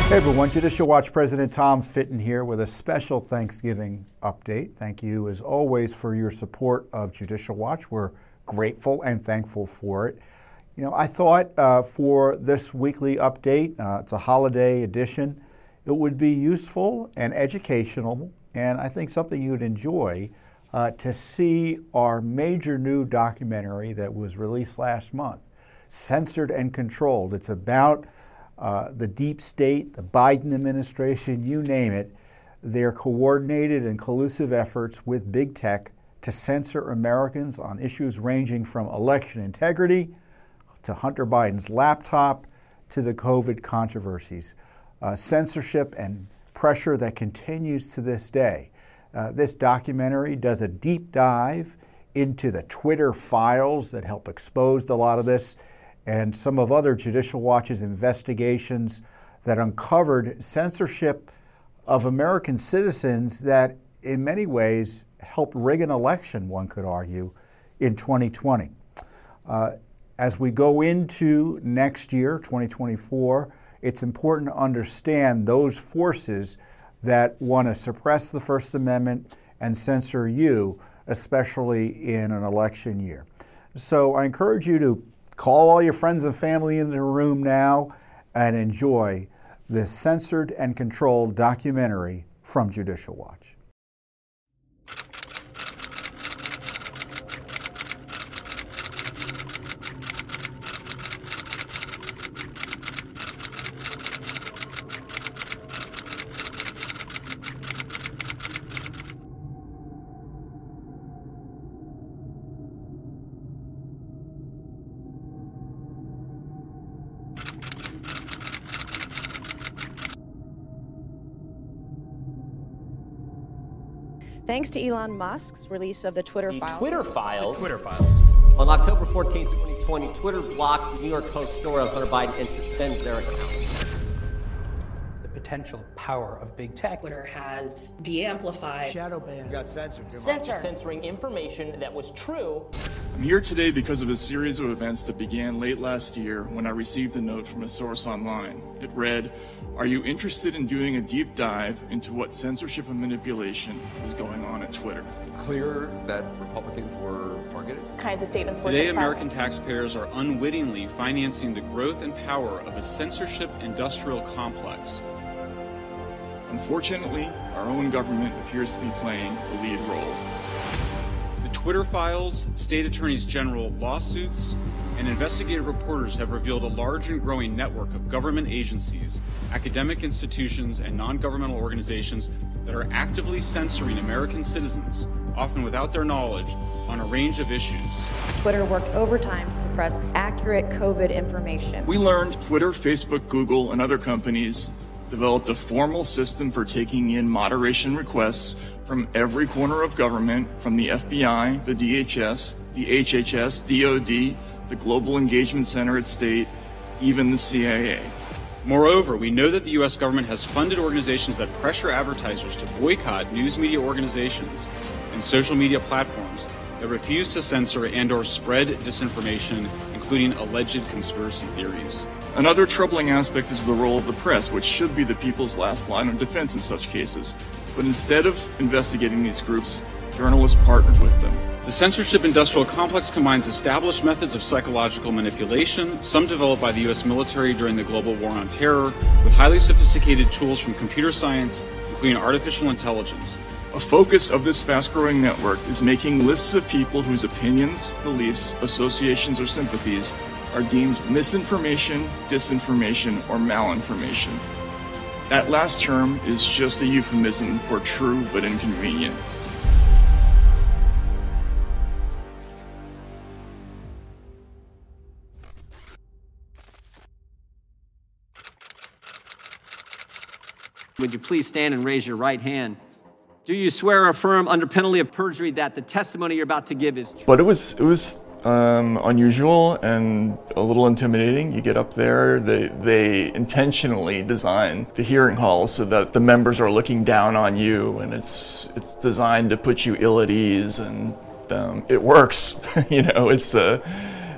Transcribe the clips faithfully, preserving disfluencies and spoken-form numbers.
Hey everyone, Judicial Watch President Tom Fitton here with a special Thanksgiving update. Thank you as always for your support of Judicial Watch. We're grateful and thankful for it. You know, I thought uh, for this weekly update, uh, it's a holiday edition, it would be useful and educational, and I think something you'd enjoy uh, to see our major new documentary that was released last month, Censored and Controlled. It's about Uh, the deep state, the Biden administration, you name it, their coordinated and collusive efforts with big tech to censor Americans on issues ranging from election integrity to Hunter Biden's laptop to the COVID controversies. Uh, censorship and pressure that continues to this day. Uh, this documentary does a deep dive into the Twitter files that help expose a lot of this, and some of other Judicial Watch's investigations that uncovered censorship of American citizens that in many ways helped rig an election, one could argue, in twenty twenty. Uh, as we go into next year, twenty twenty-four, it's important to understand those forces that want to suppress the First Amendment and censor you, especially in an election year. So I encourage you to call all your friends and family into the room now and enjoy this Censored and Controlled documentary from Judicial Watch. Thanks to Elon Musk's release of the Twitter the files. Twitter files. The Twitter files. On October fourteenth, twenty twenty, Twitter blocks the New York Post story on Hunter Biden and suspends their account. The potential power of big tech. Twitter has de-amplified. Shadow ban. Got censored too much. Censor. Censoring information that was true. I'm here today because of a series of events that began late last year when I received a note from a source online. It read, "Are you interested in doing a deep dive into what censorship and manipulation is going on at Twitter?" Clear that Republicans were targeted. Kinds of statements were Today, suppressed. American taxpayers are unwittingly financing the growth and power of a censorship industrial complex. Unfortunately, our own government appears to be playing a lead role. The Twitter files, state attorneys general lawsuits, and investigative reporters have revealed a large and growing network of government agencies, academic institutions, and non-governmental organizations that are actively censoring American citizens, often without their knowledge, on a range of issues. Twitter worked overtime to suppress accurate COVID information. We learned Twitter, Facebook, Google, and other companies developed a formal system for taking in moderation requests from every corner of government, from the F B I, the D H S, the H H S, D O D, the Global Engagement Center at State, even the C I A. Moreover, we know that the U S government has funded organizations that pressure advertisers to boycott news media organizations and social media platforms that refuse to censor and or spread disinformation, including alleged conspiracy theories. Another troubling aspect is the role of the press, which should be the people's last line of defense in such cases. But instead of investigating these groups, journalists partnered with them. The censorship industrial complex combines established methods of psychological manipulation, some developed by the U S military during the global war on terror, with highly sophisticated tools from computer science, including artificial intelligence. A focus of this fast-growing network is making lists of people whose opinions, beliefs, associations, or sympathies are deemed misinformation, disinformation, or malinformation. That last term is just a euphemism for true but inconvenient. Would you please stand and raise your right hand? Do you swear or affirm under penalty of perjury that the testimony you're about to give is true? But it was it was um, unusual and a little intimidating. You get up there, they they intentionally design the hearing halls so that the members are looking down on you, and it's it's designed to put you ill at ease, and um, it works. you know, it's a.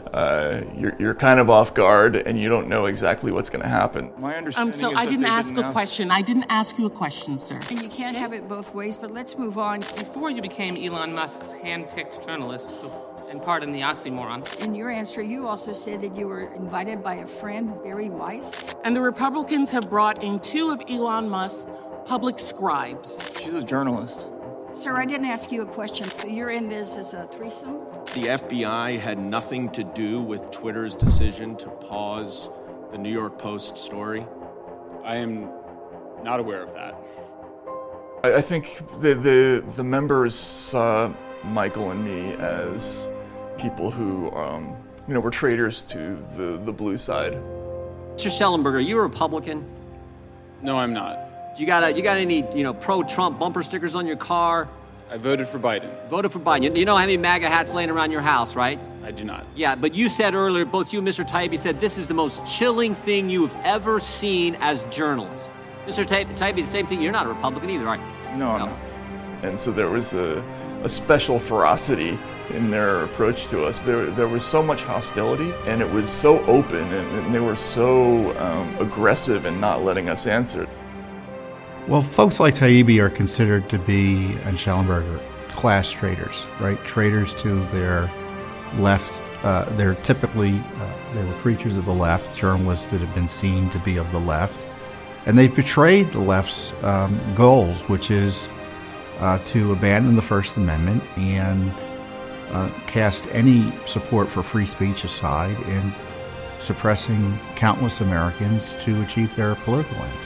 uh, you're, you're kind of off guard and you don't know exactly what's going to happen. My understanding Um, so is I that didn't they ask didn't a ask- question. I didn't ask you a question, sir. And you can't have it both ways, but let's move on. Before you became Elon Musk's hand-picked journalist, so, and pardon the oxymoron. In your answer, you also said that you were invited by a friend, Barry Weiss. And the Republicans have brought in two of Elon Musk's public scribes. She's a journalist. Sir, I didn't ask you a question. So you're in this as a threesome? The F B I had nothing to do with Twitter's decision to pause the New York Post story? I am not aware of that. I, I think the, the, the members saw Michael and me as people who, um, you know, were traitors to the, the blue side. Mister Schellenberger, are you a Republican? No, I'm not. You got a, you got any, you know, pro-Trump bumper stickers on your car? I voted for Biden. Voted for Biden. You, you know how many MAGA hats laying around your house, right? I do not. Yeah, but you said earlier, both you and Mister Taibbi said this is the most chilling thing you've ever seen as journalists. Mister Taibbi, Taibbi, the same thing. You're not a Republican either, are you? No, no. I'm not. And so there was a, a special ferocity in their approach to us. There, there was so much hostility, and it was so open, and, and they were so um, aggressive in not letting us answer. Well, folks like Taibbi are considered to be, and Schellenberger, class traitors, right? Traitors to their left. Uh, they're typically, uh, they were preachers of the left, journalists that have been seen to be of the left. And they've betrayed the left's um, goals, which is uh, to abandon the First Amendment and uh, cast any support for free speech aside and suppressing countless Americans to achieve their political ends.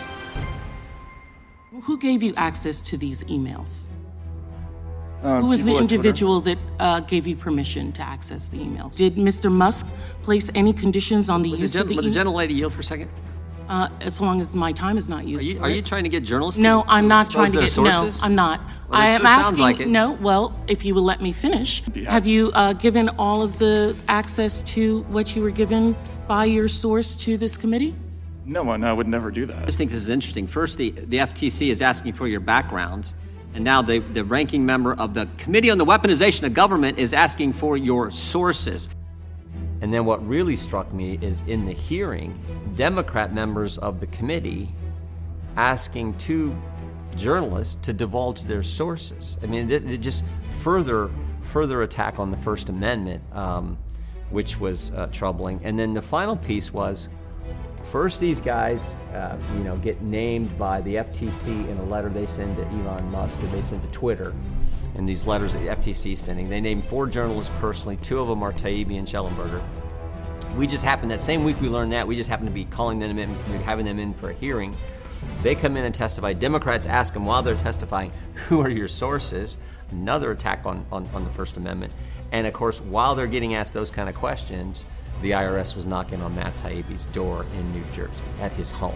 Who gave you access to these emails? Uh, Who was the people at Twitter. individual that uh, gave you permission to access the emails? Did Mister Musk place any conditions on the Would use the, of the would the emails? gentlelady yield for a second? Uh, as long as my time is not Are used. you, for are it. you trying to get journalists No, to I'm not expose trying to their get. sources? No, I'm not. Well, I it am sure sounds asking. like it. No, well, if you will let me finish, Yeah. have you uh, given all of the access to what you were given by your source to this committee? No, and I would never do that. I just think this is interesting. First, the, the F T C is asking for your backgrounds, and now the, the ranking member of the Committee on the Weaponization of Government is asking for your sources. And then what really struck me is in the hearing, Democrat members of the committee asking two journalists to divulge their sources. I mean, it, it just further further attack on the First Amendment, um, which was uh, troubling. And then the final piece was, first these guys, uh, you know, get named by the F T C in a letter they send to Elon Musk or they send to Twitter. And these letters that the F T C is sending, they named four journalists personally. Two of them are Taibbi and Schellenberger. We just happened, that same week we learned that, we just happened to be calling them in, having them in for a hearing. They come in and testify. Democrats ask them while they're testifying, who are your sources? Another attack on, on, on the First Amendment. And of course, while they're getting asked those kind of questions, the I R S was knocking on Matt Taibbi's door in New Jersey, at his home.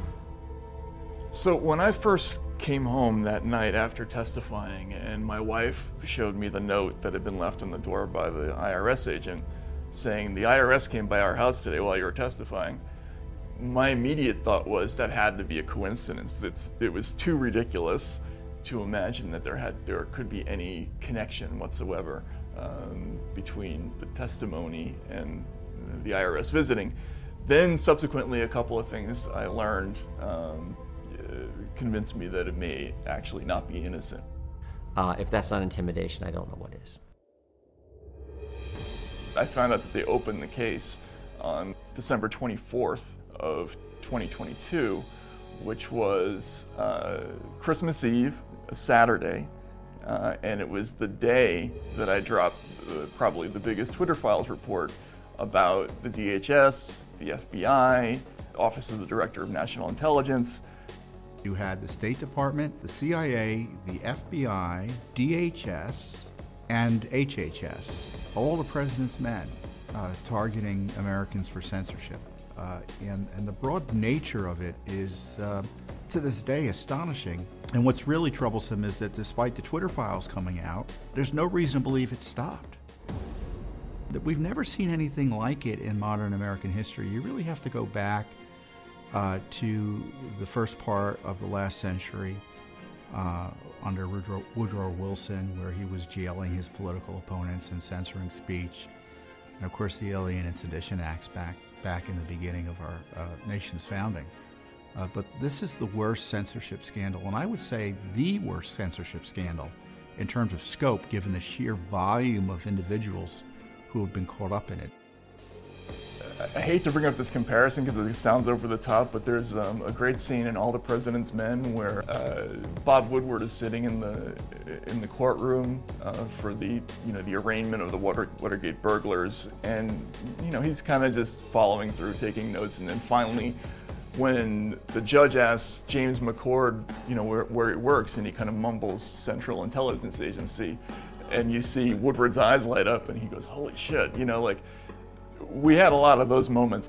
So when I first came home that night after testifying, and my wife showed me the note that had been left on the door by the I R S agent saying, the I R S came by our house today while you were testifying, my immediate thought was that had to be a coincidence. It's, it was too ridiculous to imagine that there had there could be any connection whatsoever um, between the testimony and the I R S visiting. Then subsequently, a couple of things I learned um, convinced me that it may actually not be innocent. Uh, if that's not intimidation, I don't know what is. I found out that they opened the case on December twenty-fourth of twenty twenty-two, which was uh, Christmas Eve, a Saturday, uh, and it was the day that I dropped uh, probably the biggest Twitter Files report about the D H S, the F B I, Office of the Director of National Intelligence. You had the State Department, the C I A, the F B I, D H S, and H H S, all the president's men uh, targeting Americans for censorship. Uh, and, and the broad nature of it is, uh, to this day, astonishing. And what's really troublesome is that despite the Twitter files coming out, there's no reason to believe it stopped. That we've never seen anything like it in modern American history. You really have to go back uh, to the first part of the last century uh, under Woodrow, Woodrow Wilson, where he was jailing his political opponents and censoring speech. and of course the Alien and Sedition Acts back, back in the beginning of our uh, nation's founding. Uh, but this is the worst censorship scandal, and I would say the worst censorship scandal in terms of scope, given the sheer volume of individuals who have been caught up in it. I hate to bring up this comparison because it sounds over the top, but there's um, a great scene in All the President's Men where uh, Bob Woodward is sitting in the in the courtroom uh, for the you know the arraignment of the Water, Watergate burglars, and you know he's kind of just following through, taking notes, and then finally, when the judge asks James McCord, you know where where he works, and he kind of mumbles Central Intelligence Agency, and you see Woodward's eyes light up, and he goes, "Holy shit!" You know, like. We had a lot of those moments.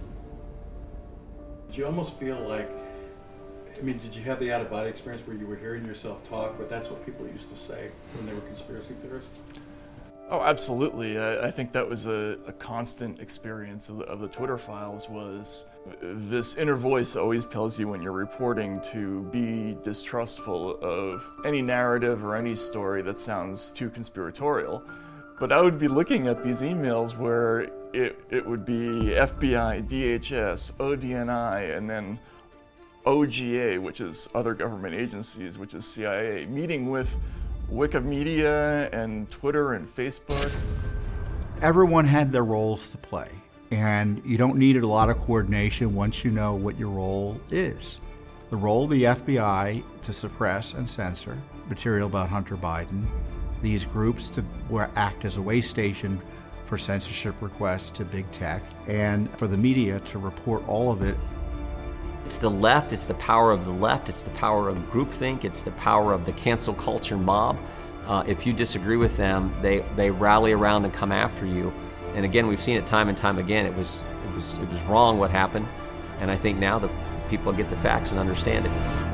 Did you almost feel like, I mean, did you have the out-of-body experience where you were hearing yourself talk, but that's what people used to say when they were conspiracy theorists? Oh, absolutely. I, I think that was a, a constant experience of the, of the Twitter files was this inner voice always tells you when you're reporting to be distrustful of any narrative or any story that sounds too conspiratorial. But I would be looking at these emails where it, it would be F B I, D H S, O D N I, and then O G A, which is other government agencies, which is C I A, meeting with Wikimedia and Twitter and Facebook. Everyone had their roles to play, and you don't need a lot of coordination once you know what your role is. The role of the F B I to suppress and censor material about Hunter Biden, these groups to act as a way station for censorship requests to big tech, and for the media to report all of it. It's the left, it's the power of the left, it's the power of groupthink, it's the power of the cancel culture mob. Uh, if you disagree with them, they, they rally around and come after you. And again, we've seen it time and time again. It was, it was, it was wrong what happened, and I think now the people get the facts and understand it.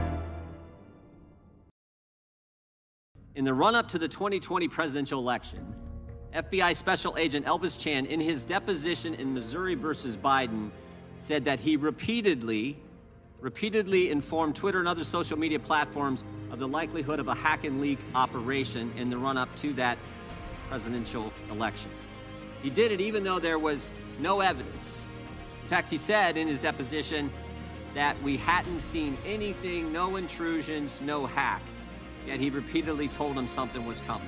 In the run-up to the twenty twenty presidential election, F B I Special Agent Elvis Chan, in his deposition in Missouri versus Biden, said that he repeatedly, repeatedly informed Twitter and other social media platforms of the likelihood of a hack and leak operation in the run-up to that presidential election. He did it even though there was no evidence. In fact, he said in his deposition that we hadn't seen anything, no intrusions, no hack. Yet he repeatedly told him something was coming.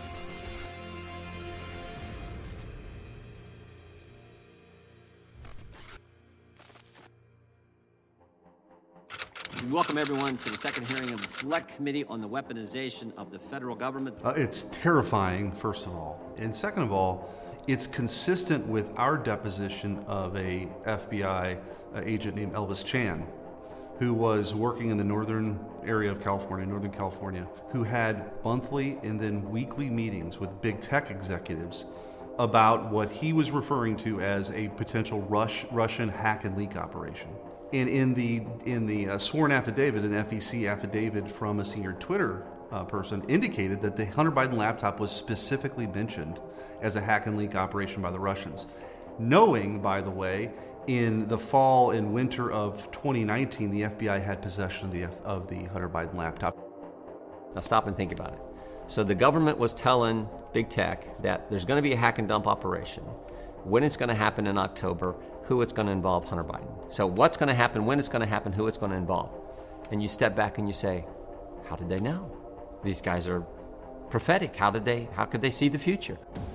We welcome everyone to the second hearing of the Select Committee on the Weaponization of the Federal Government. Uh, it's terrifying, first of all. And second of all, it's consistent with our deposition of a F B I uh, agent named Elvis Chan, who was working in the northern area of California, Northern California, who had monthly and then weekly meetings with big tech executives about what he was referring to as a potential Rush, Russian hack and leak operation. And in the in the uh, sworn affidavit, an F E C affidavit from a senior Twitter uh, person indicated that the Hunter Biden laptop was specifically mentioned as a hack and leak operation by the Russians. Knowing, by the way, in the fall and winter of twenty nineteen, the F B I had possession of the, F- of the Hunter Biden laptop. Now stop and think about it. So the government was telling big tech that there's going to be a hack and dump operation, when it's going to happen in October, who it's going to involve, Hunter Biden. So what's going to happen, when it's going to happen, who it's going to involve. And you step back and you say, how did they know? These guys are prophetic. How did they, how could they see the future?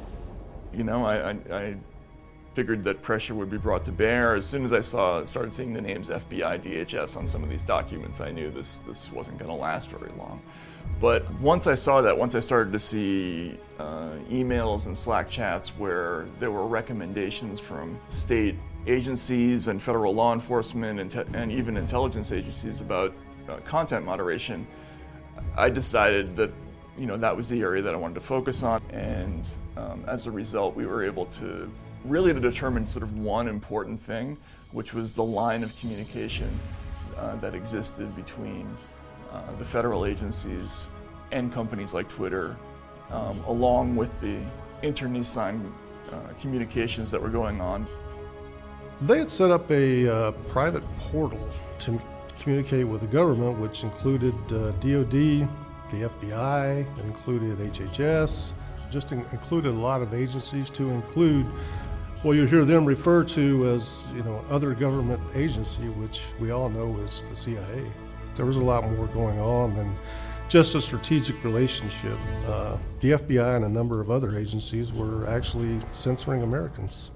You know, I, I, I figured that pressure would be brought to bear. As soon as I saw, started seeing the names F B I, D H S on some of these documents, I knew this, this wasn't going to last very long. But once I saw that, once I started to see uh, emails and Slack chats where there were recommendations from state agencies and federal law enforcement and, te- and even intelligence agencies about uh, content moderation, I decided that you know that was the area that I wanted to focus on. And um, as a result, we were able to really to determine sort of one important thing, which was the line of communication uh, that existed between uh, the federal agencies and companies like Twitter, um, along with the inter-Nissan uh, communications that were going on. They had set up a uh, private portal to communicate with the government, which included uh, D O D, the F B I, it included H H S, just in, included a lot of agencies to include what you hear them refer to as, you know, other government agency, which we all know is the C I A. There was a lot more going on than just a strategic relationship. Uh, the F B I and a number of other agencies were actually censoring Americans.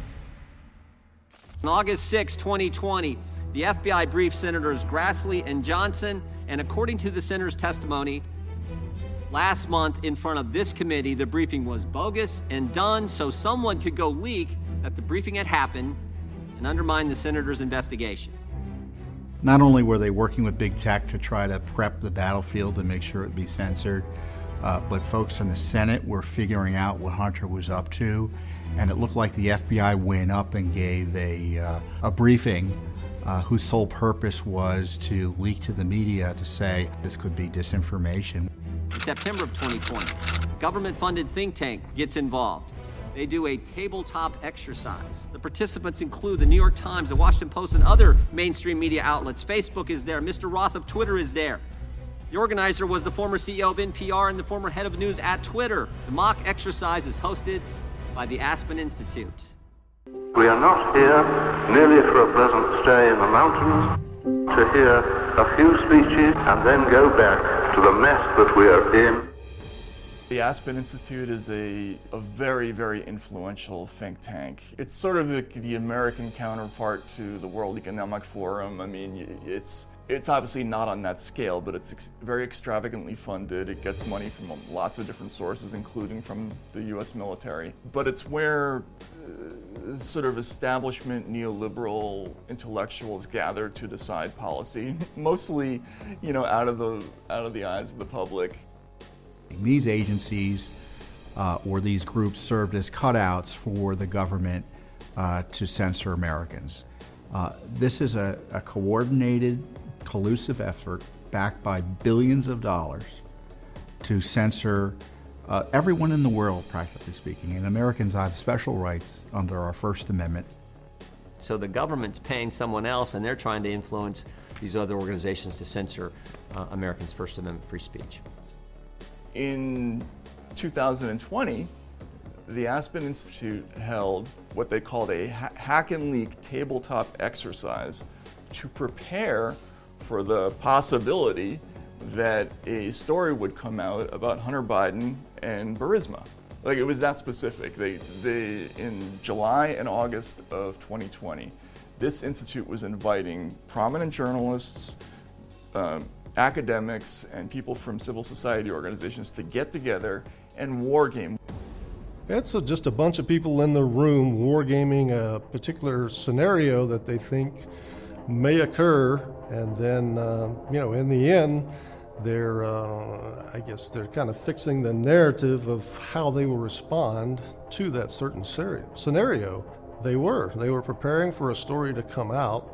On August sixth, twenty twenty, the F B I briefed Senators Grassley and Johnson, and according to the senator's testimony, last month in front of this committee, the briefing was bogus and done so someone could go leak that the briefing had happened and undermine the senator's investigation. Not only were they working with big tech to try to prep the battlefield and make sure it'd be censored, uh, but folks in the Senate were figuring out what Hunter was up to, and it looked like the F B I went up and gave a, uh, a briefing uh, whose sole purpose was to leak to the media to say this could be disinformation. In September of twenty twenty, government-funded think tank gets involved. They do a tabletop exercise. The participants include the New York Times, the Washington Post, and other mainstream media outlets. Facebook is there. Mister Roth of Twitter is there. The organizer was the former C E O of N P R and the former head of news at Twitter. The mock exercise is hosted by the Aspen Institute. We are not here merely for a pleasant stay in the mountains, to hear a few speeches and then go back to the mess that we are in. The Aspen Institute is a, a very, very influential think tank. It's sort of the, the American counterpart to the World Economic Forum. I mean, it's it's obviously not on that scale, but it's ex- very extravagantly funded. It gets money from lots of different sources, including from the U S military. But it's where uh, sort of establishment neoliberal intellectuals gather to decide policy, mostly, you know, out of the out of the eyes of the public. These agencies uh, or these groups served as cutouts for the government uh, to censor Americans. Uh, this is a, a coordinated, collusive effort backed by billions of dollars to censor uh, everyone in the world, practically speaking. And Americans have special rights under our First Amendment. So the government's paying someone else, and they're trying to influence these other organizations to censor uh, Americans' First Amendment free speech. In two thousand twenty, the Aspen Institute held what they called a ha- hack and leak tabletop exercise to prepare for the possibility that a story would come out about Hunter Biden and Burisma. Like, it was that specific. They, they, in July and August of twenty twenty, this institute was inviting prominent journalists, um, academics, and people from civil society organizations to get together and wargame. It's a, just a bunch of people in the room wargaming a particular scenario that they think may occur, and then, uh, you know, in the end, they're, uh, I guess, they're kind of fixing the narrative of how they will respond to that certain scenario. They were. They were preparing for a story to come out.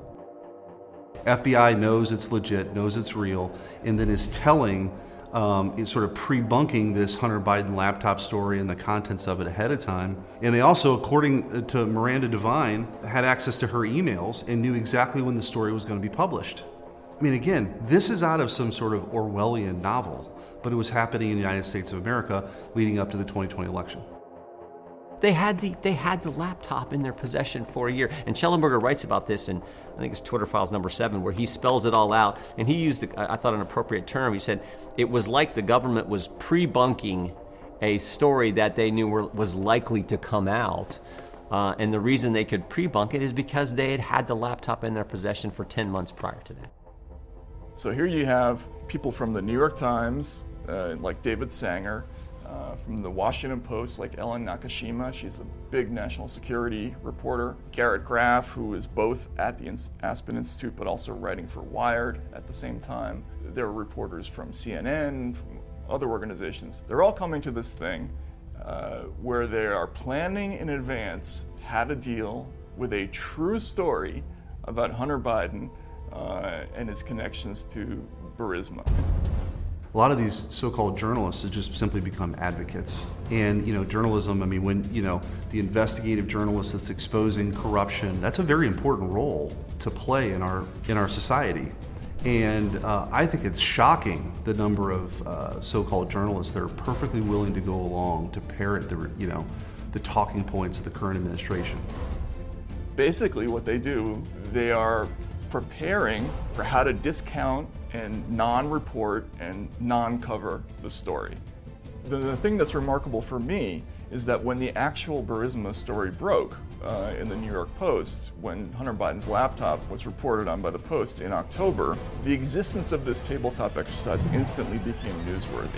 F B I knows it's legit, knows it's real, and then is telling, um, is sort of pre-bunking this Hunter Biden laptop story and the contents of it ahead of time. And they also, according to Miranda Devine, had access to her emails and knew exactly when the story was going to be published. I mean, again, this is out of some sort of Orwellian novel, but it was happening in the United States of America leading up to the twenty twenty election. They had the they had the laptop in their possession for a year. And Schellenberger writes about this in, I think it's Twitter Files number seven, where he spells it all out. And he used, the, I thought, an appropriate term. He said it was like the government was pre-bunking a story that they knew were, was likely to come out. Uh, and the reason they could pre-bunk it is because they had had the laptop in their possession for ten months prior to that. So here you have people from the New York Times, uh, like David Sanger, Uh, from the Washington Post, like Ellen Nakashima, she's a big national security reporter. Garrett Graff, who is both at the Aspen Institute but also writing for Wired at the same time. There are reporters from C N N, from other organizations. They're all coming to this thing uh, where they are planning in advance how to deal with a true story about Hunter Biden uh, and his connections to Burisma. A lot of these so-called journalists have just simply become advocates. And, you know, journalism, I mean, when, you know, the investigative journalist that's exposing corruption, that's a very important role to play in our in our society. And uh, I think it's shocking the number of uh, so-called journalists that are perfectly willing to go along to parrot the, you know, the talking points of the current administration. Basically what they do, they are preparing for how to discount and non-report and non-cover the story. The, the thing that's remarkable for me is that when the actual Burisma story broke uh, in the New York Post, when Hunter Biden's laptop was reported on by the Post in October, the existence of this tabletop exercise instantly became newsworthy.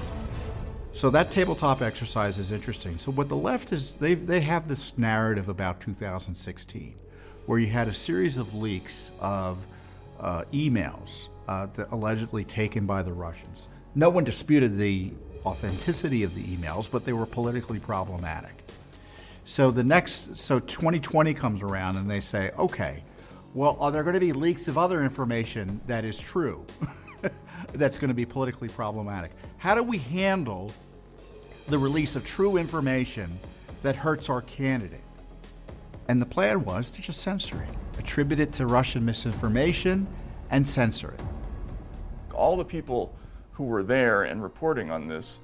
So that tabletop exercise is interesting. So what the left is, they they have this narrative about two thousand sixteen, where you had a series of leaks of uh, emails uh, that allegedly taken by the Russians. No one disputed the authenticity of the emails, but they were politically problematic. So the next, so twenty twenty comes around and they say, okay, well, are there going to be leaks of other information that is true, that's going to be politically problematic? How do we handle the release of true information that hurts our candidate? And the plan was to just censor it, attribute it to Russian misinformation, and censor it. All the people who were there and reporting on this,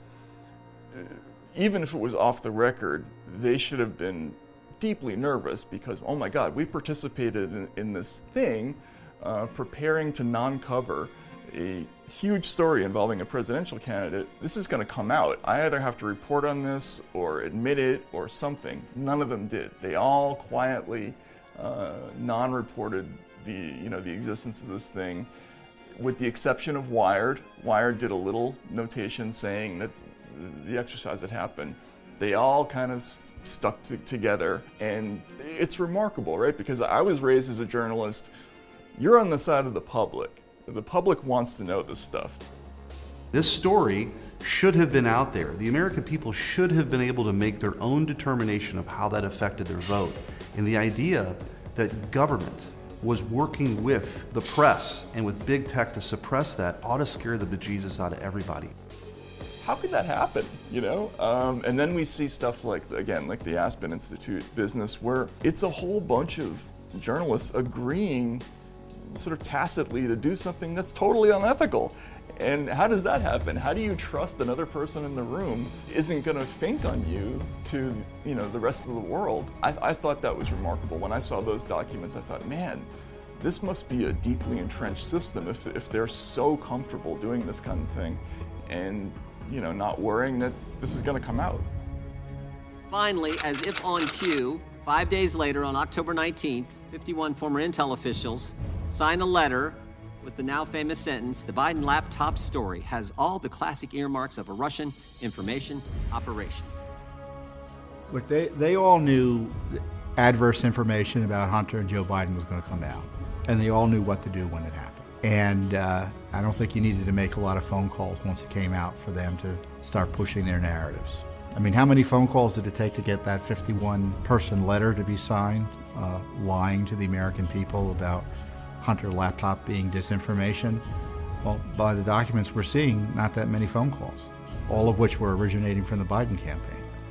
even if it was off the record, they should have been deeply nervous because, oh my God, we participated in, in this thing, uh, preparing to non-cover a huge story involving a presidential candidate. This is going to come out. I either have to report on this or admit it or something. None of them did. They all quietly uh, non-reported the, you know, the existence of this thing, with the exception of Wired. Wired did a little notation saying that the exercise had happened. They all kind of st- stuck t- together, and it's remarkable, right? Because I was raised as a journalist. You're on the side of the public. The public wants to know this stuff. This story should have been out there. The American people should have been able to make their own determination of how that affected their vote. And the idea that government was working with the press and with big tech to suppress that ought to scare the bejesus out of everybody. How could that happen, you know? Um, and then we see stuff like, again, like the Aspen Institute business, where it's a whole bunch of journalists agreeing sort of tacitly to do something that's totally unethical. And how does that happen? How do you trust another person in the room isn't going to think on you to, you know, the rest of the world? I, I thought that was remarkable. When I saw those documents, I thought, man, this must be a deeply entrenched system if, if they're so comfortable doing this kind of thing and, you know, not worrying that this is going to come out. Finally, as if on cue, five days later on October nineteenth, fifty-one former Intel officials signed a letter with the now famous sentence, "The Biden laptop story has all the classic earmarks of a Russian information operation." Look, they, they all knew adverse information about Hunter and Joe Biden was going to come out, and they all knew what to do when it happened. And uh, I don't think you needed to make a lot of phone calls once it came out for them to start pushing their narratives. I mean, how many phone calls did it take to get that fifty-one person letter to be signed, uh, lying to the American people about Hunter laptop being disinformation? Well, by the documents we're seeing, not that many phone calls, all of which were originating from the Biden campaign.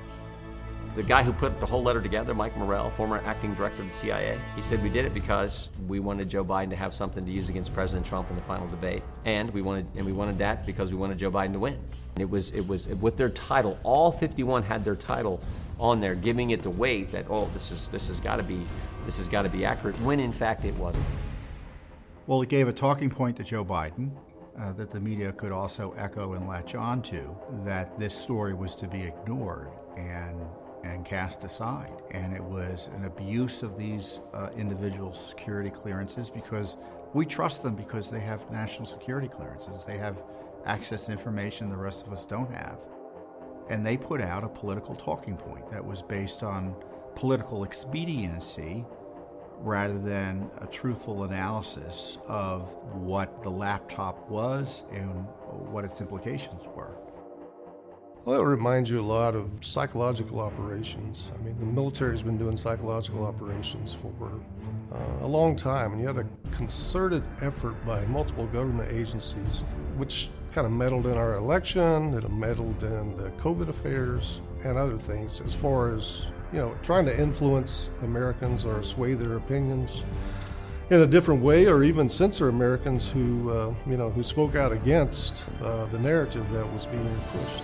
The guy who put the whole letter together, Mike Morrell, former acting director of the C I A, he said we did it because we wanted Joe Biden to have something to use against President Trump in the final debate, and we wanted and we wanted that because we wanted Joe Biden to win. And it was it was with their title. All fifty-one had their title on there, giving it the weight that oh this is this has got to be this has got to be accurate, when in fact it wasn't. Well, it gave a talking point to Joe Biden uh, that the media could also echo and latch on to, that this story was to be ignored and and cast aside. And it was an abuse of these uh, individual security clearances, because we trust them because they have national security clearances. They have access to information the rest of us don't have. And they put out a political talking point that was based on political expediency rather than a truthful analysis of what the laptop was and what its implications were. Well, it reminds you a lot of psychological operations. I mean, the military's been doing psychological operations for uh, a long time, and you had a concerted effort by multiple government agencies, which kind of meddled in our election, it meddled in the COVID affairs and other things, as far as, you know, trying to influence Americans or sway their opinions. in a different way, or even censor Americans who, uh, you know, who spoke out against uh, the narrative that was being pushed.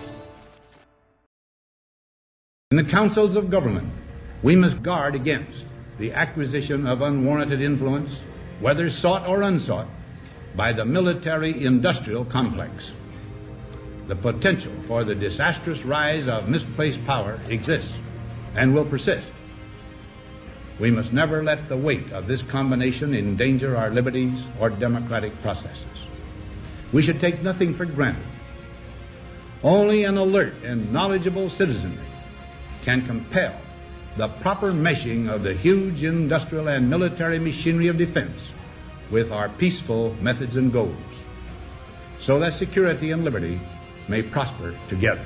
In the councils of government, we must guard against the acquisition of unwarranted influence, whether sought or unsought, by the military-industrial complex. The potential for the disastrous rise of misplaced power exists and will persist. We must never let the weight of this combination endanger our liberties or democratic processes. We should take nothing for granted. Only an alert and knowledgeable citizenry can compel the proper meshing of the huge industrial and military machinery of defense with our peaceful methods and goals, so that security and liberty may prosper together.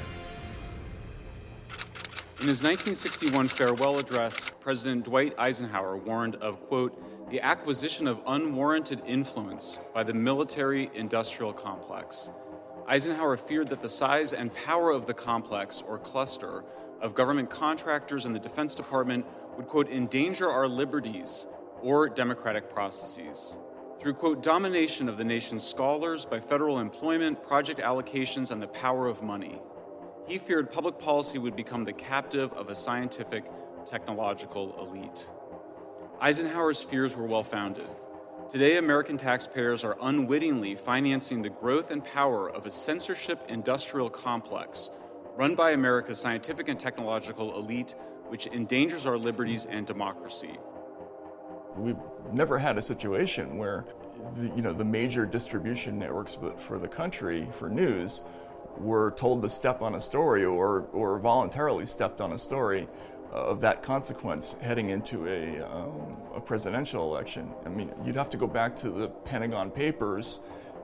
In his nineteen sixty-one farewell address, President Dwight Eisenhower warned of, quote, the acquisition of unwarranted influence by the military-industrial complex. Eisenhower feared that the size and power of the complex, or cluster, of government contractors in the Defense Department would, quote, endanger our liberties or democratic processes. Through, quote, domination of the nation's scholars by federal employment, project allocations, and the power of money. He feared public policy would become the captive of a scientific, technological elite. Eisenhower's fears were well-founded. Today, American taxpayers are unwittingly financing the growth and power of a censorship industrial complex run by America's scientific and technological elite, which endangers our liberties and democracy. We've never had a situation where the, you know, the major distribution networks for the, for the country for news were told to step on a story or, or voluntarily stepped on a story of that consequence heading into a, um, a presidential election. I mean, you'd have to go back to the Pentagon Papers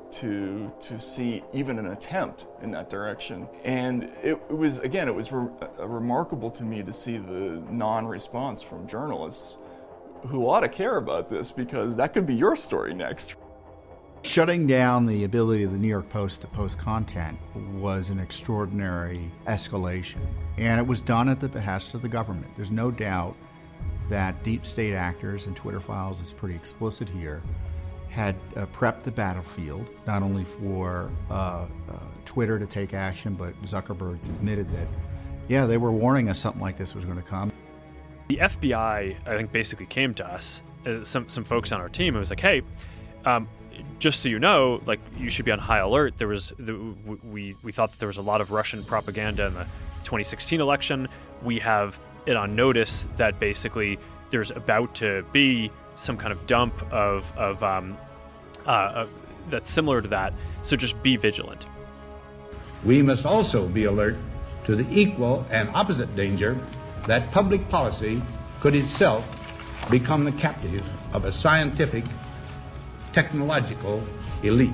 to to see even an attempt in that direction. And it, it was, again, it was re- remarkable to me to see the non-response from journalists who ought to care about this, because that could be your story next. Shutting down the ability of the New York Post to post content was an extraordinary escalation. And it was done at the behest of the government. There's no doubt that deep state actors, and Twitter Files is pretty explicit here, had uh, prepped the battlefield, not only for uh, uh, Twitter to take action, but Zuckerberg's admitted that, yeah, they were warning us something like this was going to come. The F B I, I think, basically came to us, uh, some some folks on our team, and was like, hey, um, just so you know, like, you should be on high alert. There was the, we we thought that there was a lot of Russian propaganda in the twenty sixteen election. We have it on notice that basically there's about to be some kind of dump of of um, uh, uh, that's similar to that. So just be vigilant. We must also be alert to the equal and opposite danger that public policy could itself become the captive of a scientific, technological elite.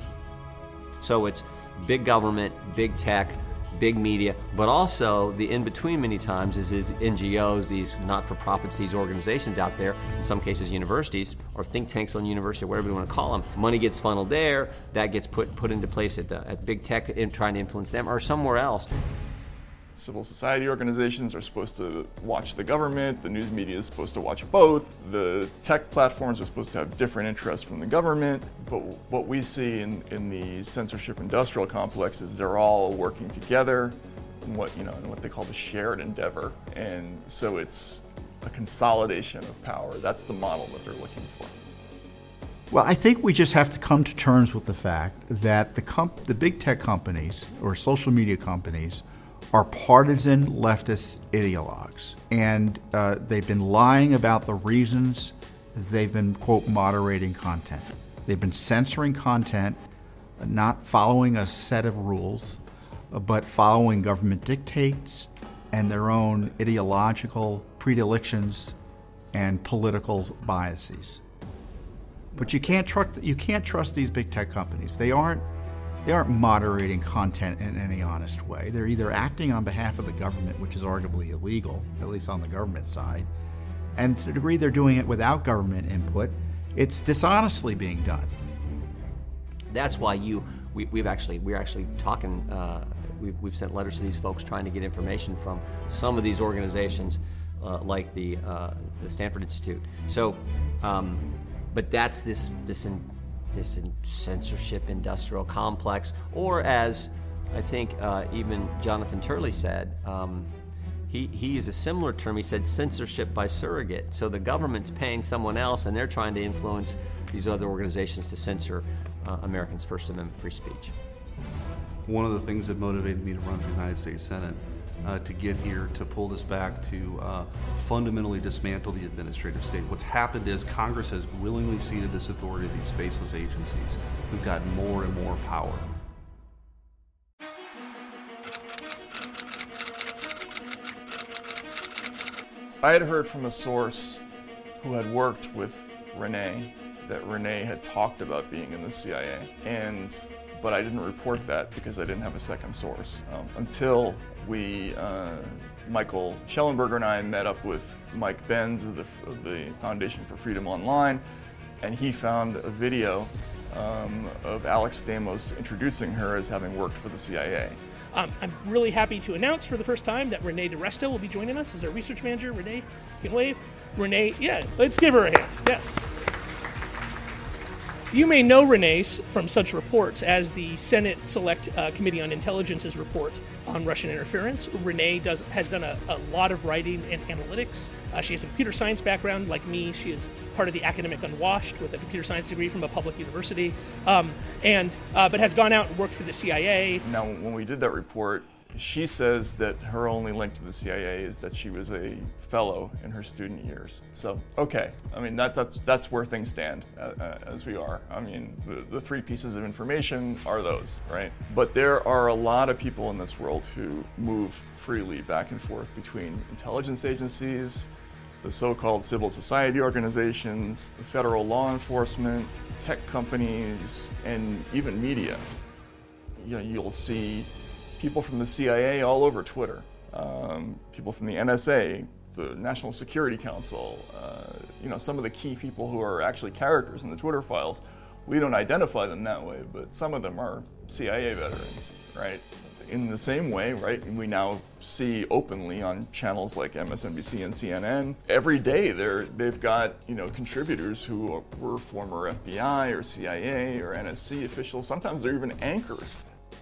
So it's big government, big tech, big media, but also the in-between many times is, is N G Os, these not-for-profits, these organizations out there, in some cases universities, or think tanks on university, whatever you want to call them. Money gets funneled there, that gets put put into place at, the, at big tech in trying to influence them, or somewhere else. Civil society organizations are supposed to watch the government, the news media is supposed to watch both, the tech platforms are supposed to have different interests from the government, but what we see in, in the censorship industrial complex is they're all working together in what, you know, in what they call the shared endeavor, and so it's a consolidation of power. That's the model that they're looking for. Well, I think we just have to come to terms with the fact that the comp- the big tech companies or social media companies are partisan leftist ideologues, and uh, they've been lying about the reasons they've been, quote, moderating content. They've been censoring content, not following a set of rules, but following government dictates and their own ideological predilections and political biases. But you can't trust you can't trust these big tech companies. They aren't They aren't moderating content in any honest way. They're either acting on behalf of the government, which is arguably illegal, at least on the government side, and to the degree they're doing it without government input, it's dishonestly being done. That's why you, we, we've actually, we're actually talking, uh, we've, we've sent letters to these folks trying to get information from some of these organizations, uh, like the, uh, the Stanford Institute. So um, but that's this this in, this in censorship industrial complex, or as I think uh, even Jonathan Turley said, um, he, he used a similar term. He said censorship by surrogate. So the government's paying someone else, and they're trying to influence these other organizations to censor uh, Americans' First Amendment free speech. One of the things that motivated me to run for the United States Senate, uh, to get here, to pull this back, to uh, fundamentally dismantle the administrative state. What's happened is Congress has willingly ceded this authority to these faceless agencies who've gotten more and more power. I had heard from a source who had worked with Renee that Renee had talked about being in the C I A, and but I didn't report that because I didn't have a second source um, until we, uh, Michael Schellenberger and I met up with Mike Benz of the, of the Foundation for Freedom Online, and he found a video um, of Alex Stamos introducing her as having worked for the C I A. Um, I'm really happy to announce for the first time that Renee DiResta will be joining us as our research manager. Renee, you can wave. Renee, yeah, let's give her a hand. Yes. You may know Renee from such reports as the Senate Select uh, Committee on Intelligence's report on Russian interference. Renee does, has done a, a lot of writing and analytics. Uh, she has a computer science background like me. She is part of the academic unwashed with a computer science degree from a public university, um, and uh, but has gone out and worked for the C I A. Now, when we did that report, she says that her only link to the C I A is that she was a fellow in her student years. So, okay, I mean, that, that's that's where things stand uh, as we are. I mean, the, the three pieces of information are those, right? But there are a lot of people in this world who move freely back and forth between intelligence agencies, the so-called civil society organizations, federal law enforcement, tech companies, and even media. You know, you'll see people from the C I A all over Twitter, um, people from the N S A, the National Security Council, uh, you know, some of the key people who are actually characters in the Twitter files. We don't identify them that way, but some of them are C I A veterans, right? In the same way, right, we now see openly on channels like M S N B C and C N N, every day they're, they've got, you know, contributors who were former F B I or C I A or N S C officials. Sometimes they're even anchors.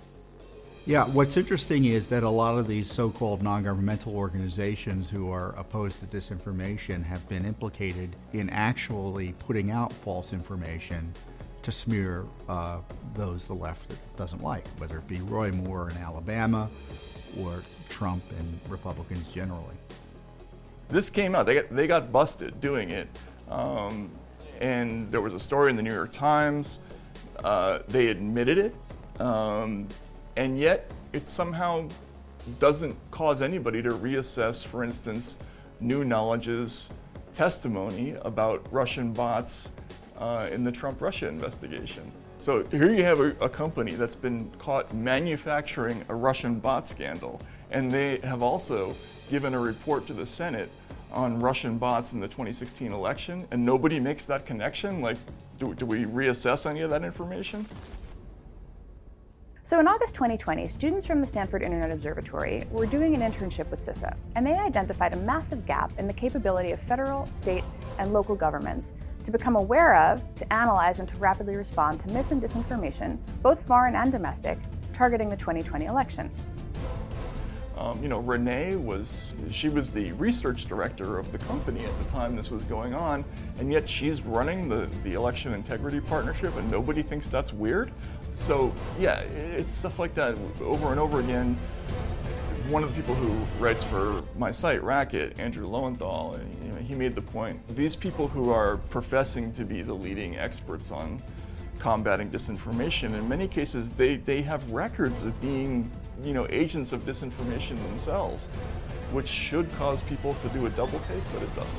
Yeah, what's interesting is that a lot of these so-called non-governmental organizations who are opposed to disinformation have been implicated in actually putting out false information to smear uh, those the left doesn't like, whether it be Roy Moore in Alabama or Trump and Republicans generally. This came out, they got, they got busted doing it. Um, and there was a story in the New York Times, uh, they admitted it. Um, And yet, it somehow doesn't cause anybody to reassess, for instance, New Knowledge's testimony about Russian bots uh, in the Trump-Russia investigation. So here you have a, a company that's been caught manufacturing a Russian bot scandal, and they have also given a report to the Senate on Russian bots in the twenty sixteen election, and nobody makes that connection? Like, do, do we reassess any of that information? So in August twenty twenty, students from the Stanford Internet Observatory were doing an internship with CISA, and they identified a massive gap in the capability of federal, state, and local governments to become aware of, to analyze, and to rapidly respond to mis and disinformation, both foreign and domestic, targeting the twenty twenty election. Um, you know, Renee was, she was the research director of the company at the time this was going on, and yet she's running the, the Election Integrity Partnership, and nobody thinks that's weird. So, yeah, it's stuff like that over and over again. One of the people who writes for my site, Racket, Andrew Lowenthal, you know, he made the point, these people who are professing to be the leading experts on combating disinformation, in many cases, they, they have records of being, you know, agents of disinformation themselves, which should cause people to do a double take, but it doesn't.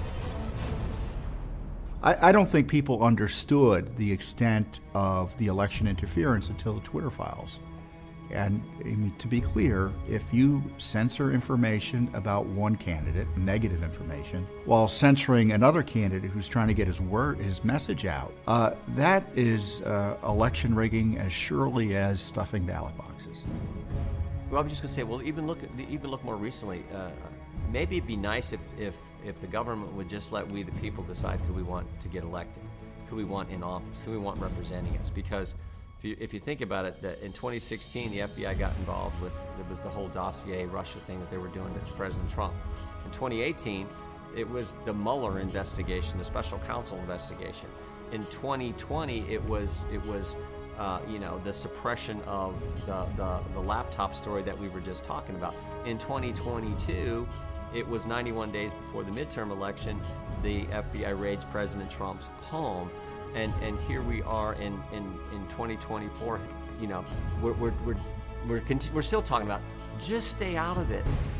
I, I don't think people understood the extent of the election interference until the Twitter files. And I mean, to be clear, if you censor information about one candidate, negative information, while censoring another candidate who's trying to get his word, his message out, uh, that is uh, election rigging as surely as stuffing ballot boxes. Well, I was just going to say, well, even look, even look more recently. Uh, maybe it'd be nice if, if, if the government would just let we, the people, decide who we want to get elected. who we want in office, who we want representing us. Because if you, if you think about it, that in twenty sixteen, the F B I got involved with, it was the whole dossier Russia thing that they were doing to President Trump. In twenty eighteen, it was the Mueller investigation, the special counsel investigation. In twenty twenty, it was, it was uh, you know, the suppression of the, the, the laptop story that we were just talking about. In twenty twenty-two, it was ninety-one days before the midterm election, the F B I raids President Trump's home. And, and here we are in, in, in twenty twenty-four, you know, we're, we're, we're, we're, cont- we're still talking about just stay out of it.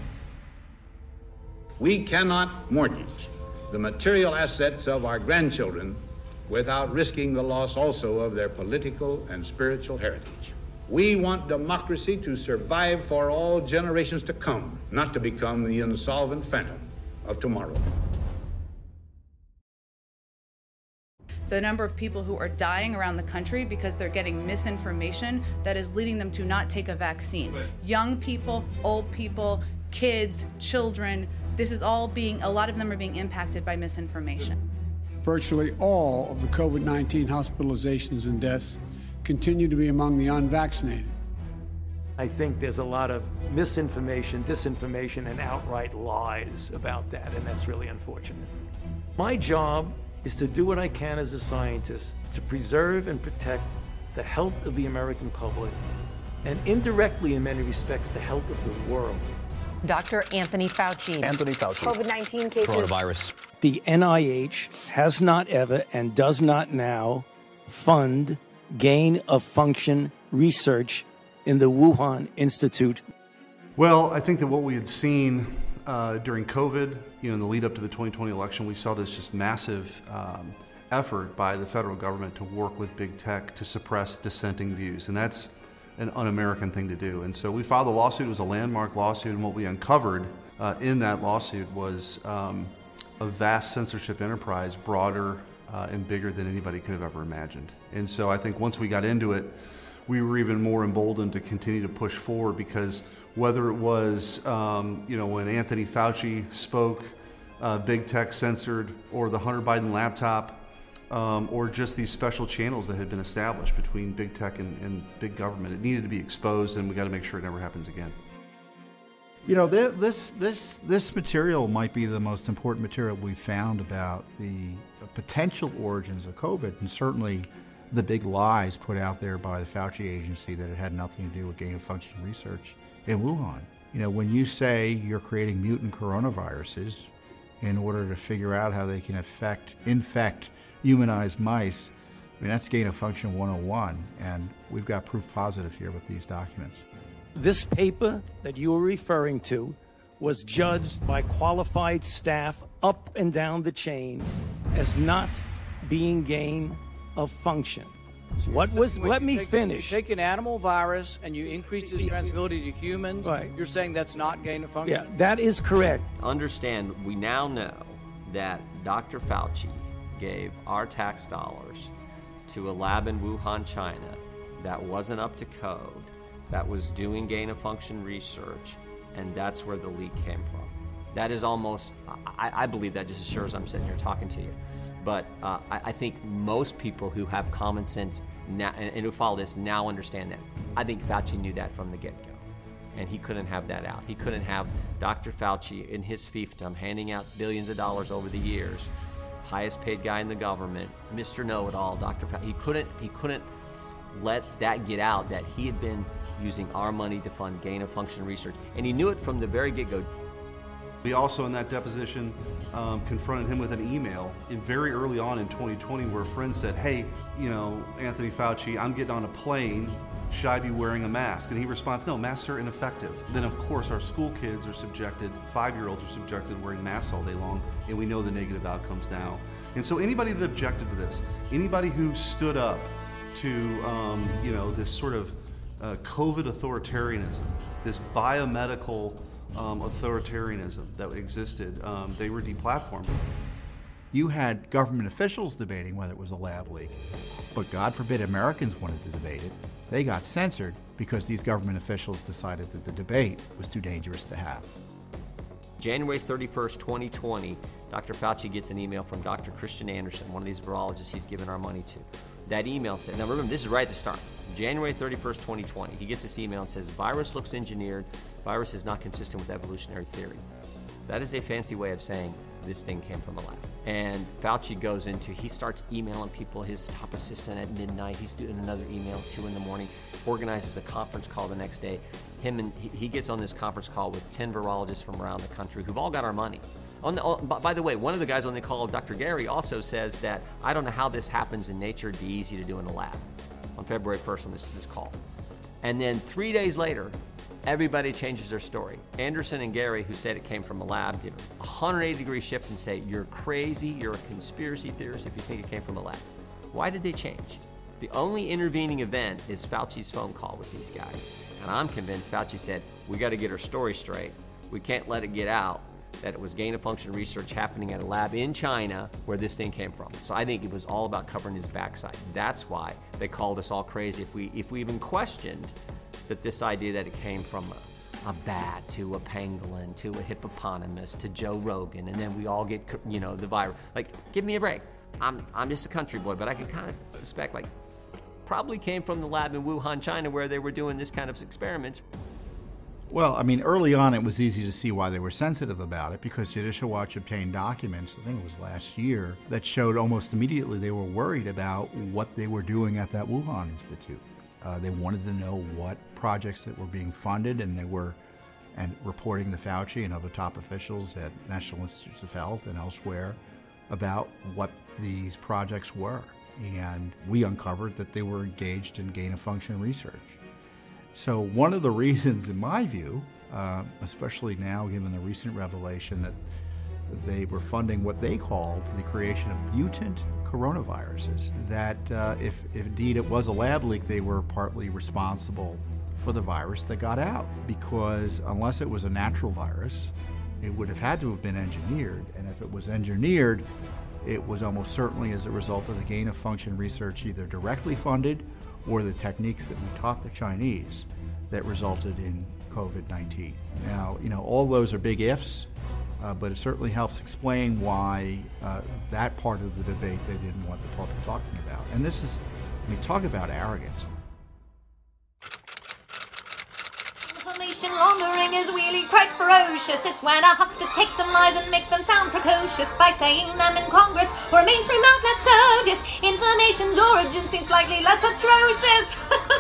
We cannot mortgage the material assets of our grandchildren without risking the loss also of their political and spiritual heritage. We want democracy to survive for all generations to come, not to become the insolvent phantom of tomorrow. The number of people who are dying around the country because they're getting misinformation that is leading them to not take a vaccine. Young people, old people, kids, children, this is all being, a lot of them are being impacted by misinformation. Virtually all of the COVID nineteen hospitalizations and deaths continue to be among the unvaccinated. I think there's a lot of misinformation, disinformation, and outright lies about that, and that's really unfortunate. My job is to do what I can as a scientist to preserve and protect the health of the American public, and indirectly, in many respects, the health of the world. Doctor Anthony Fauci. Anthony Fauci. COVID nineteen cases. Coronavirus. The N I H has not ever and does not now fund gain-of-function research in the Wuhan Institute. Well, I think that what we had seen uh, during COVID, you know, in the lead up to the twenty twenty election, we saw this just massive um, effort by the federal government to work with big tech to suppress dissenting views. And that's an un-American thing to do. And so we filed a lawsuit. It was a landmark lawsuit, and what we uncovered uh, in that lawsuit was um, a vast censorship enterprise, broader uh, and bigger than anybody could have ever imagined. And so I think once we got into it, we were even more emboldened to continue to push forward, because whether it was, um, you know, when Anthony Fauci spoke, uh, big tech censored, or the Hunter Biden laptop, Um, or just these special channels that had been established between big tech and, and big government. It needed to be exposed, and we got to make sure it never happens again. You know, this this this material might be the most important material we've found about the potential origins of COVID, and certainly the big lies put out there by the Fauci agency that it had nothing to do with gain-of-function research in Wuhan. You know, when you say you're creating mutant coronaviruses in order to figure out how they can affect, infect humanized mice, I mean, that's gain-of-function one oh one, and we've got proof positive here with these documents. This paper that you were referring to was judged by qualified staff up and down the chain as not being gain of function. What was, Wait, let me take, finish. You take an animal virus and you increase its transmissibility to humans, right. You're saying that's not gain of function? Yeah, that is correct. Understand, we now know that Doctor Fauci gave our tax dollars to a lab in Wuhan, China that wasn't up to code, that was doing gain-of-function research, and that's where the leak came from. That is almost, I, I believe that just as sure as I'm sitting here talking to you. But uh, I, I think most people who have common sense now, and, and who follow this now understand that. I think Fauci knew that from the get-go, and he couldn't have that out. He couldn't have Doctor Fauci in his fiefdom handing out billions of dollars over the years, highest paid guy in the government, Mister Know-It-All, Doctor Fauci. He couldn't, he couldn't let that get out that he had been using our money to fund gain-of-function research, and he knew it from the very get-go. We also, in that deposition, um, confronted him with an email in very early on in twenty twenty where a friend said, hey, you know, Anthony Fauci, I'm getting on a plane. Should I be wearing a mask? And he responds, no, masks are ineffective. Then, of course, our school kids are subjected, five-year-olds are subjected to wearing masks all day long, and we know the negative outcomes now. And so anybody that objected to this, anybody who stood up to, um, you know, this sort of uh, COVID authoritarianism, this biomedical Um, authoritarianism that existed, um, they were deplatformed. You had government officials debating whether it was a lab leak, but God forbid Americans wanted to debate it. They got censored because these government officials decided that the debate was too dangerous to have. January thirty-first, twenty twenty, Doctor Fauci gets an email from Doctor Christian Anderson, one of these virologists he's given our money to. That email said, now remember, this is right at the start, January thirty-first, twenty twenty. He gets this email and says, virus looks engineered, virus is not consistent with evolutionary theory. That is a fancy way of saying this thing came from a lab. And Fauci goes into, he starts emailing people, his top assistant at midnight, he's doing another email, two in the morning, organizes a conference call the next day. Him and he, he gets on this conference call with ten virologists from around the country who've all got our money. On the, oh, by the way, one of the guys on the call, Doctor Gary, also says that, I don't know how this happens in nature, it'd be easy to do in a lab, on February first on this, this call. And then three days later, everybody changes their story. Anderson and Gary, who said it came from a lab, give a one hundred eighty degree shift and say, you're crazy, you're a conspiracy theorist if you think it came from a lab. Why did they change? The only intervening event is Fauci's phone call with these guys. And I'm convinced Fauci said, we got to get our story straight. We can't let it get out that it was gain-of-function research happening at a lab in China where this thing came from. So I think it was all about covering his backside. That's why they called us all crazy if we, if we even questioned that this idea that it came from a, a bat to a pangolin to a hippopotamus to Joe Rogan, and then we all get, you know, the virus. Like, give me a break. I'm, I'm just a country boy, but I can kind of suspect, like, probably came from the lab in Wuhan, China, where they were doing this kind of experiments. Well, I mean, early on it was easy to see why they were sensitive about it, because Judicial Watch obtained documents, I think it was last year, that showed almost immediately they were worried about what they were doing at that Wuhan Institute. Uh, they wanted to know what projects that were being funded, and they were and reporting to Fauci and other top officials at National Institutes of Health and elsewhere about what these projects were. And we uncovered that they were engaged in gain-of-function research. So one of the reasons, in my view, uh, especially now given the recent revelation that they were funding what they called the creation of mutant coronaviruses, that uh, if, if indeed it was a lab leak, they were partly responsible for the virus that got out. Because unless it was a natural virus, it would have had to have been engineered. And if it was engineered, it was almost certainly as a result of the gain-of-function research either directly funded or the techniques that we taught the Chinese that resulted in COVID nineteen. Now, you know, all those are big ifs, uh, but it certainly helps explain why uh, that part of the debate they didn't want to talk talking about. And this is, I mean, talk about arrogance. Information laundering is really quite ferocious. It's when a huckster takes some lies and makes them sound precocious by saying them in Congress or a mainstream outlet so disinformation's origin seems slightly less atrocious.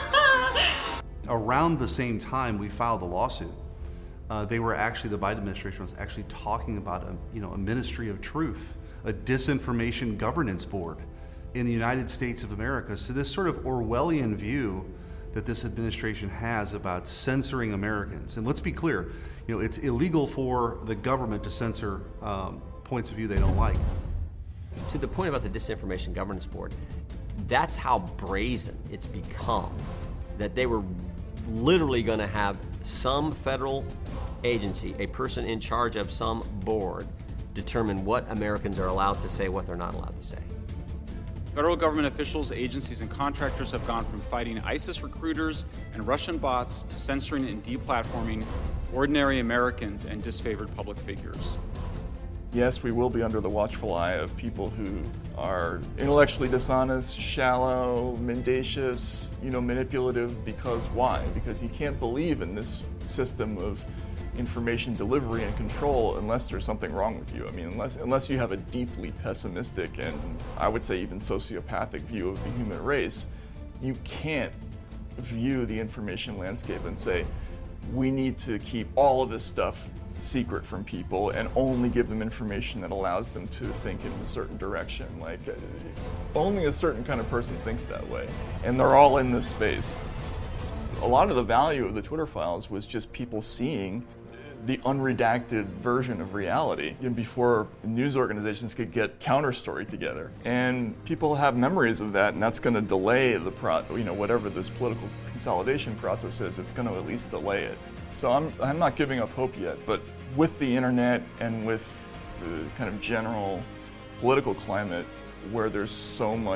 Around the same time we filed the lawsuit, uh, they were actually, the Biden administration was actually talking about a, you know, a ministry of truth, a disinformation governance board in the United States of America. So this sort of Orwellian view that this administration has about censoring Americans. And let's be clear, you know, it's illegal for the government to censor um, points of view they don't like. To the point about the Disinformation Governance Board, that's how brazen it's become, that they were literally going to have some federal agency, a person in charge of some board, determine what Americans are allowed to say, what they're not allowed to say. Federal government officials, agencies, and contractors have gone from fighting ISIS recruiters and Russian bots to censoring and deplatforming ordinary Americans and disfavored public figures. Yes, we will be under the watchful eye of people who are intellectually dishonest, shallow, mendacious, you know, manipulative. Because why? Because you can't believe in this system of information delivery and control unless there's something wrong with you. I mean, unless unless you have a deeply pessimistic and I would say even sociopathic view of the human race, you can't view the information landscape and say, we need to keep all of this stuff secret from people and only give them information that allows them to think in a certain direction. Like, only a certain kind of person thinks that way, and they're all in this space. A lot of the value of the Twitter files was just people seeing the unredacted version of reality, you know, before news organizations could get counter story together. And people have memories of that, and that's going to delay the pro, you know, whatever this political consolidation process is, it's going to at least delay it. So I'm, I'm not giving up hope yet, but with the internet and with the kind of general political climate where there's so much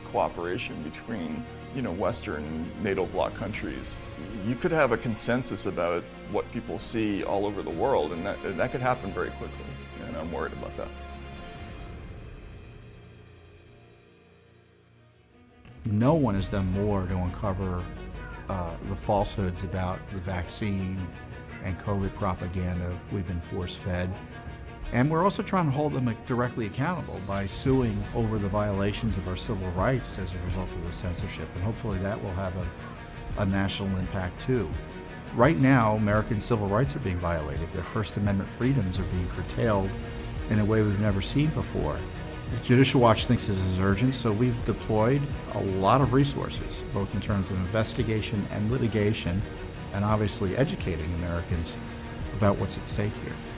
cooperation between, you know, Western NATO bloc countries, you could have a consensus about what people see all over the world, and that, and that could happen very quickly, and I'm worried about that. No one has done more to uncover uh, the falsehoods about the vaccine and COVID propaganda we've been force-fed. And we're also trying to hold them directly accountable by suing over the violations of our civil rights as a result of the censorship. And hopefully that will have a, a national impact too. Right now, American civil rights are being violated. Their First Amendment freedoms are being curtailed in a way we've never seen before. Judicial Watch thinks this is urgent, so we've deployed a lot of resources, both in terms of investigation and litigation, and obviously educating Americans about what's at stake here.